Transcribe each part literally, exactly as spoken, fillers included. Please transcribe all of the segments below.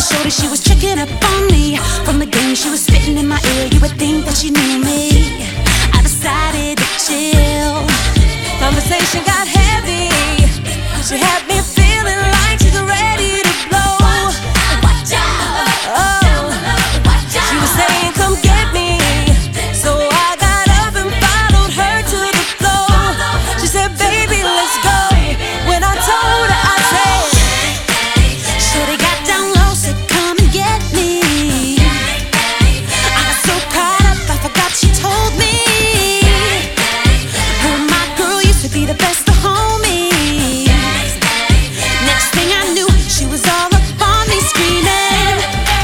shorty, she was checking up on me. From the game, she was spitting in my ear. You would think that she knew me. I decided to chill. Conversation got heavy. She had me feeling like she's ready to blow. Watch out! Oh, she was saying, "Come get me." So I got up and followed her to the floor. She said, "Baby, let's go." When I told her, I said, shorty got down low, said, "Come and get me." I got so caught up, I forgot she told me her and my girl used to be the best of homies. Next thing I knew, she was all up on me screaming.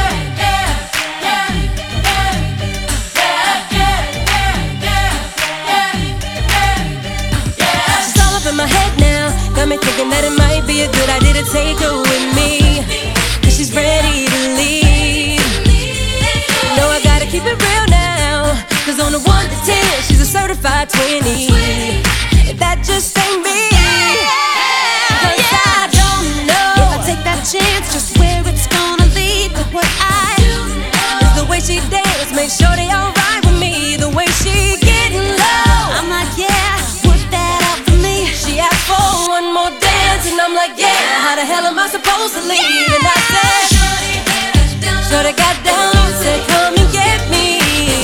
She's all up in my head now, got me thinking that it might be a good idea to take her with me, cause she's ready to leave. No, I gotta keep it real now, cause on a one to ten, she's a certified twenty. And that just ain't me. Cause I don't know if I take that chance, just where it's gonna lead. But what I do is the way she dance, make sure they alright with me. The way she getting low, I'm like, yeah, put that out for me. She asked for one more dance, and I'm like, yeah, how the hell am I supposed to leave? And I said, shorty got down, said, "Come and get me."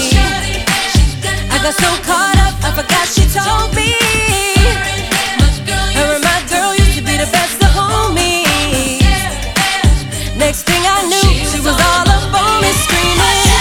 I got so caught up, I forgot she told me her and my girl used to be the best of homies. Next thing I knew, she was all up on me screaming.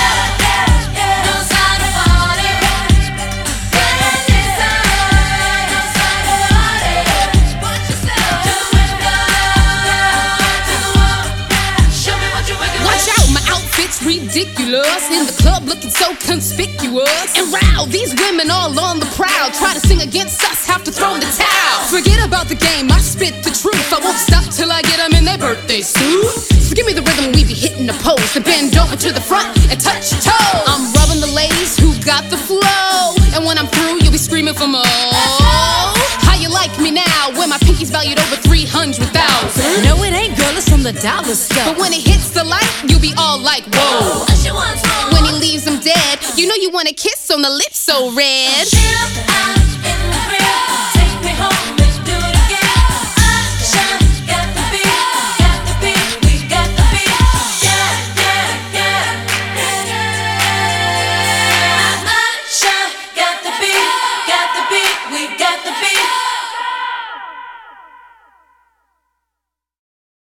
Watch out, my outfit's ridiculous. In the club looking so conspicuous. And wow, these women all on the prowl. Try to sing against us, have to throw in the towel. Forget about the game, I spit the truth. I won't stop till I get them in their birthday suit. So give me the rhythm, we be hitting the pose. And bend over to the front and touch your toes. I'm rubbing the ladies who got the flow. And when I'm through, you'll be screaming for more. How you like me now, when my pinky's valued over three hundred thousand? No, it ain't, girl, it's from the dollar stuff. But when it hits the light, you'll be all like, whoa. When he leaves them dead, you know you want a kiss on the lips so red.